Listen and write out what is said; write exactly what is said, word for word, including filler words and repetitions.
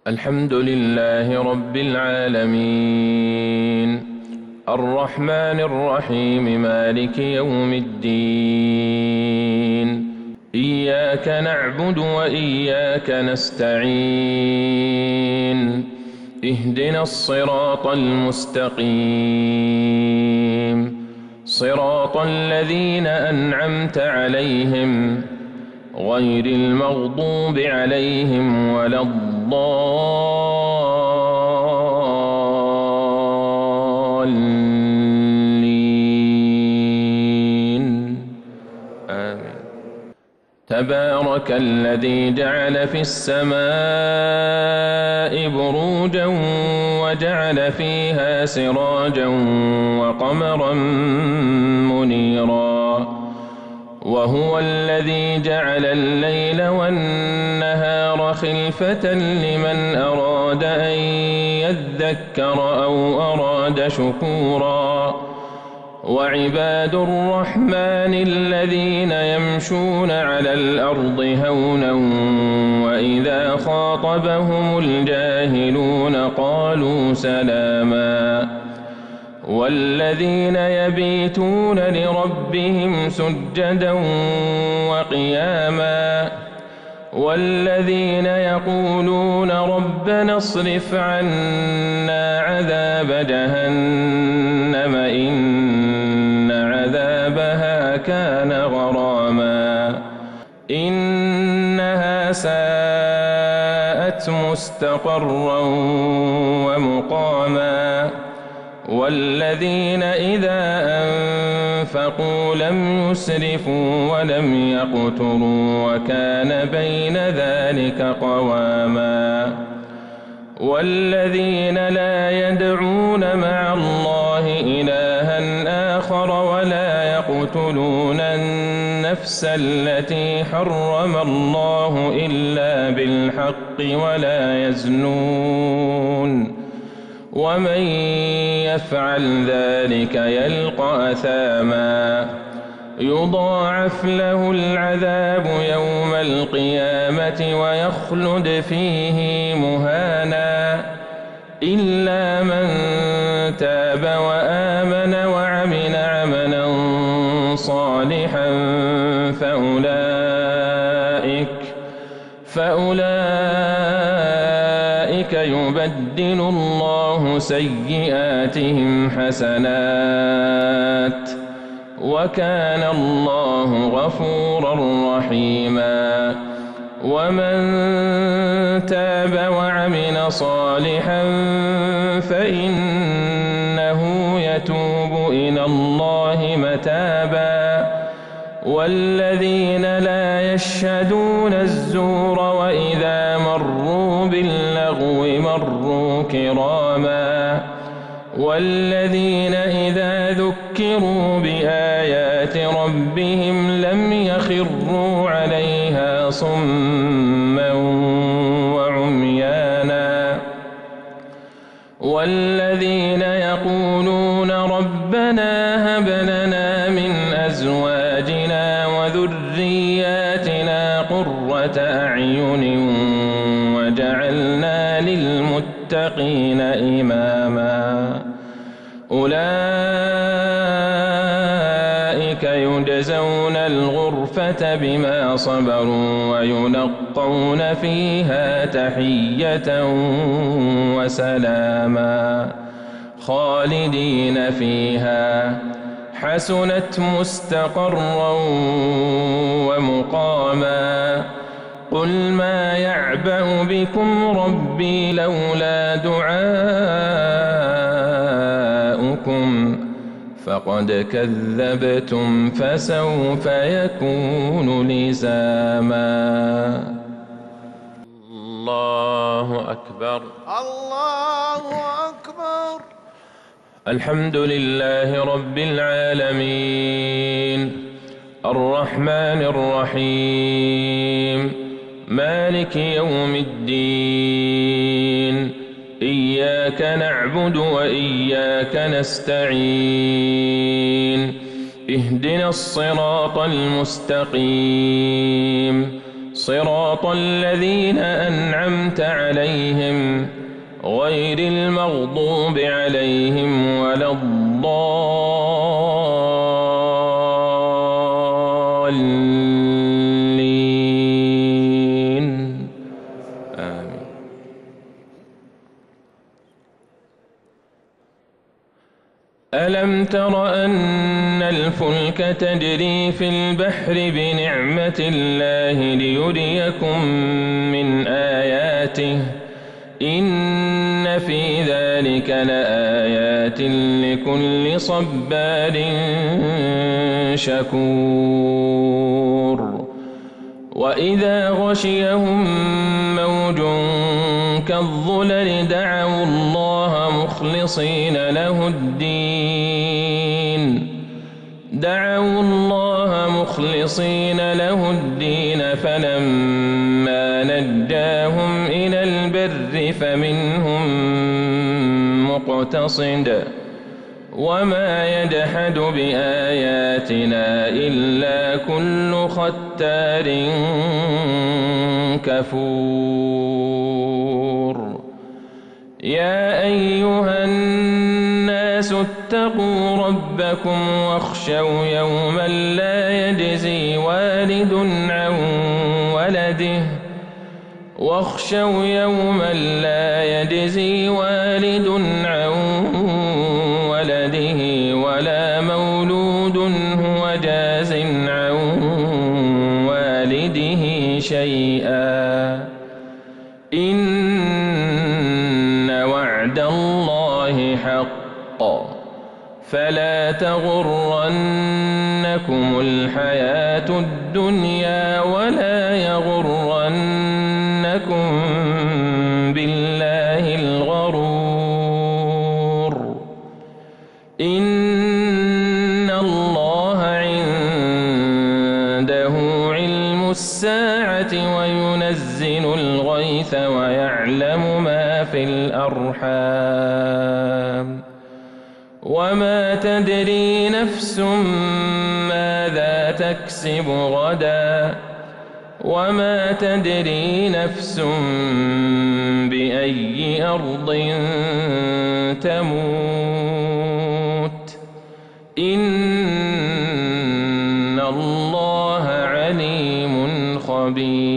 الحمد لله رب العالمين الرحمن الرحيم مالك يوم الدين إياك نعبد وإياك نستعين اهدنا الصراط المستقيم صراط الذين أنعمت عليهم غير المغضوب عليهم ولا الضالين آمين. تبارك الذي جعل في السماء بروجا وجعل فيها سراجا وقمرا منيرا وهو الذي جعل الليل والنهار خلفة لمن أراد أن يذكر أو أراد شكورا وعباد الرحمن الذين يمشون على الأرض هونا وإذا خاطبهم الجاهلون قالوا سلاما والذين يبيتون لربهم سجدا وقياما والذين يقولون ربنا اصرف عنا عذاب جهنم إن عذابها كان غراما إنها ساءت مستقرا ومقاما والذين إذا أنفقوا لم يسرفوا ولم يقتروا وكان بين ذلك قواما والذين لا يدعون مع الله إلها آخر ولا يقتلون النفس التي حرم الله إلا بالحق ولا يزنون ومن يفعل ذلك يلقى أثاما يضاعف له العذاب يوم القيامة ويخلد فيه مهانا إلا من تاب وآمن وعمل عملا صالحا فأولئك فأولئك يبدل الله سيئاتهم حسنات وكان الله غفورا رحيما ومن تاب وعمل صالحا فإنه يتوب إلى الله متابا والذين لا يشهدون الزور وإذا مروا باللغو مروا كراما والذين إذا ذكروا بآيات ربهم لم يخروا عليها صما وعميانا والذين يقولون ربنا هب لنا من أزواجنا وذرياتنا قرة أعين وجعلنا للمتقين إماما أولئك يجزون الغرفة بما صبروا ويلقون فيها تحية وسلاما خالدين فيها حسنت مستقرا ومقاما قل ما يعبأ بكم ربي لولا دعاؤكم فقد كذبتم فسوف يكون لزاما. الله أكبر الله أكبر. الحمد لله رب العالمين الرحمن الرحيم مالك يوم الدين إياك نعبد وإياك نستعين اهدنا الصراط المستقيم صراط الذين أنعمت عليهم غير المغضوب عليهم ولا الضالين آمين. ألم تر أن الفلك تجري في البحر بنعمة الله ليريكم من آياته إن في ذلك لآيات لكل صبار شكور. وإذا غشيهم موج كالظلل دعوا الله مخلصين له الدين دعوا الله مخلصين له الدين فلما نجاهم إلى البر فمنهم مقتصد وما يجحد بآياتنا إلا كل ختار كفور. يا أيها الناس اتقوا ربكم واخشوا يوما لا يجزي والد عن ولده واخشوا يوما لا يجزي والد عن ولده ولا مولود هو جاز عن والده شيئا إن وعد الله حق فلا تغرنكم الحياة الدنيا ولا يغرنكم بالله الغرور. إن الله عنده علم الساعة وينزل الغيث ويعلم ما في الأرحام وما تدري نفس ماذا تكسب غدا وما تدري نفس بأي أرض تموت إن الله عليم خبير.